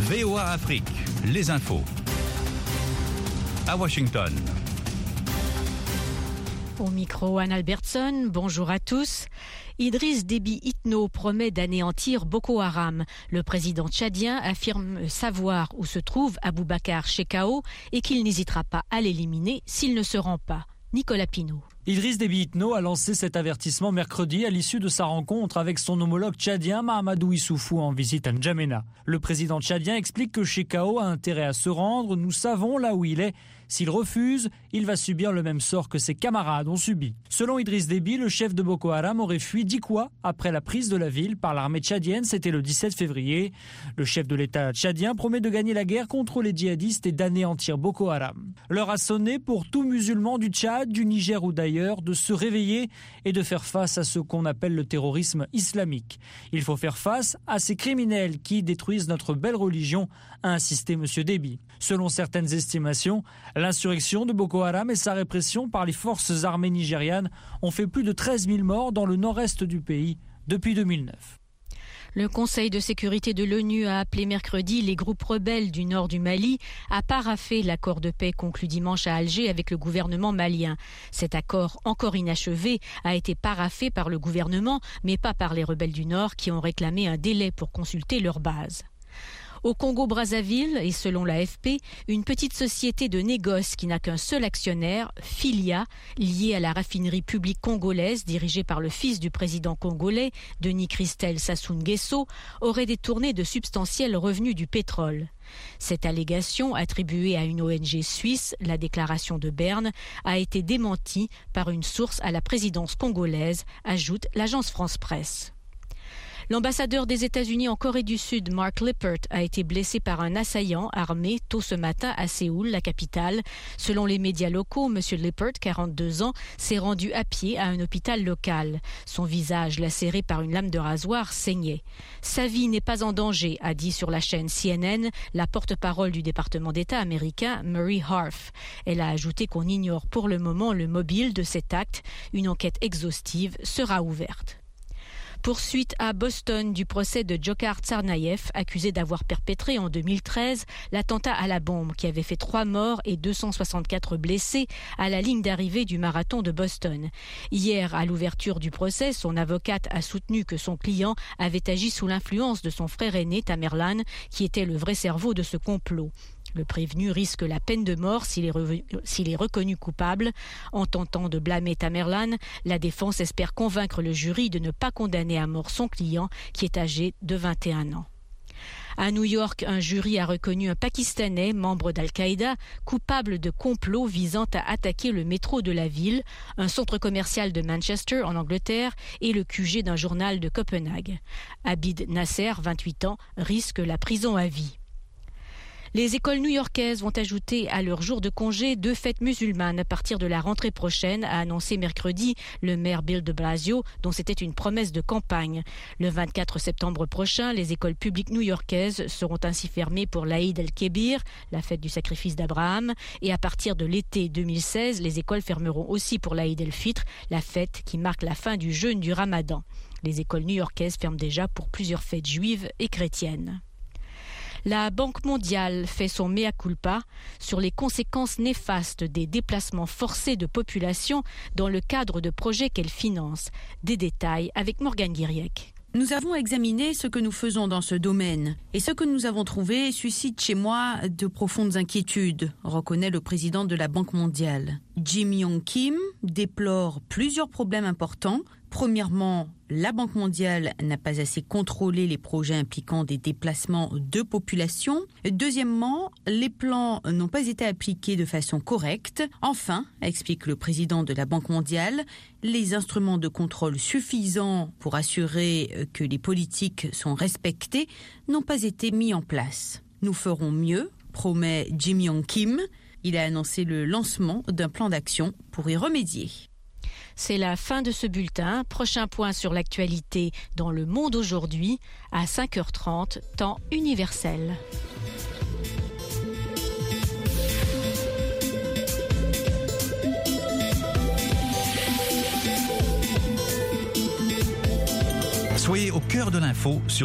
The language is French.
VOA Afrique, les infos. À Washington. Au micro, Anne Albertson, bonjour à tous. Idriss Déby Itno promet d'anéantir Boko Haram. Le président tchadien affirme savoir où se trouve Aboubacar Shekau et qu'il n'hésitera pas à l'éliminer s'il ne se rend pas. Nicolas Pinault. Idriss Déby Itno a lancé cet avertissement mercredi à l'issue de sa rencontre avec son homologue tchadien Mahamadou Issoufou en visite à N'Djamena. Le président tchadien explique que Shekau a intérêt à se rendre. Nous savons là où il est. S'il refuse, il va subir le même sort que ses camarades ont subi. Selon Idriss Déby, le chef de Boko Haram aurait fui Dikwa après la prise de la ville par l'armée tchadienne. C'était le 17 février. Le chef de l'État tchadien promet de gagner la guerre contre les djihadistes et d'anéantir Boko Haram. L'heure a sonné pour tout musulman du Tchad, du Niger ou d'ailleurs de se réveiller et de faire face à ce qu'on appelle le terrorisme islamique. Il faut faire face à ces criminels qui détruisent notre belle religion, a insisté M. Déby. Selon certaines estimations, l'insurrection de Boko Haram et sa répression par les forces armées nigérianes ont fait plus de 13 000 morts dans le nord-est du pays depuis 2009. Le Conseil de sécurité de l'ONU a appelé mercredi les groupes rebelles du nord du Mali à paraffer l'accord de paix conclu dimanche à Alger avec le gouvernement malien. Cet accord, encore inachevé, a été paraphé par le gouvernement, mais pas par les rebelles du nord qui ont réclamé un délai pour consulter leur base. Au Congo-Brazzaville, et selon l'AFP, une petite société de négoce qui n'a qu'un seul actionnaire, Filia, liée à la raffinerie publique congolaise dirigée par le fils du président congolais, Denis Christel Sassou Nguesso, aurait détourné de substantiels revenus du pétrole. Cette allégation, attribuée à une ONG suisse, la déclaration de Berne, a été démentie par une source à la présidence congolaise, ajoute l'agence France-Presse. L'ambassadeur des États-Unis en Corée du Sud, Mark Lippert, a été blessé par un assaillant armé tôt ce matin à Séoul, la capitale. Selon les médias locaux, M. Lippert, 42 ans, s'est rendu à pied à un hôpital local. Son visage, lacéré par une lame de rasoir, saignait. Sa vie n'est pas en danger, a dit sur la chaîne CNN la porte-parole du département d'État américain, Murray Harf. Elle a ajouté qu'on ignore pour le moment le mobile de cet acte. Une enquête exhaustive sera ouverte. Poursuite à Boston du procès de Dzhokhar Tsarnaev, accusé d'avoir perpétré en 2013 l'attentat à la bombe qui avait fait 3 morts et 264 blessés à la ligne d'arrivée du marathon de Boston. Hier, à l'ouverture du procès, son avocate a soutenu que son client avait agi sous l'influence de son frère aîné Tamerlan, qui était le vrai cerveau de ce complot. Le prévenu risque la peine de mort s'il est reconnu coupable. En tentant de blâmer Tamerlan, la défense espère convaincre le jury de ne pas condamner à mort son client, qui est âgé de 21 ans. À New York, un jury a reconnu un Pakistanais, membre d'Al-Qaïda, coupable de complot visant à attaquer le métro de la ville, un centre commercial de Manchester, en Angleterre, et le QG d'un journal de Copenhague. Abid Nasser, 28 ans, risque la prison à vie. Les écoles new-yorkaises vont ajouter à leur jour de congé 2 fêtes musulmanes à partir de la rentrée prochaine, a annoncé mercredi le maire Bill de Blasio, dont c'était une promesse de campagne. Le 24 septembre prochain, les écoles publiques new-yorkaises seront ainsi fermées pour l'Aïd el-Kébir, la fête du sacrifice d'Abraham, et à partir de l'été 2016, les écoles fermeront aussi pour l'Aïd el-Fitr, la fête qui marque la fin du jeûne du Ramadan. Les écoles new-yorkaises ferment déjà pour plusieurs fêtes juives et chrétiennes. La Banque mondiale fait son mea culpa sur les conséquences néfastes des déplacements forcés de population dans le cadre de projets qu'elle finance. Des détails avec Morgane Guiriec. Nous avons examiné ce que nous faisons dans ce domaine et ce que nous avons trouvé suscite chez moi de profondes inquiétudes, reconnaît le président de la Banque mondiale. Jim Yong Kim déplore plusieurs problèmes importants. Premièrement, la Banque mondiale n'a pas assez contrôlé les projets impliquant des déplacements de population. Deuxièmement, les plans n'ont pas été appliqués de façon correcte. Enfin, explique le président de la Banque mondiale, les instruments de contrôle suffisants pour assurer que les politiques sont respectées n'ont pas été mis en place. Nous ferons mieux, promet Jim Yong Kim. Il a annoncé le lancement d'un plan d'action pour y remédier. C'est la fin de ce bulletin. Prochain point sur l'actualité dans le monde aujourd'hui à 5h30, temps universel. Soyez au cœur de l'info sur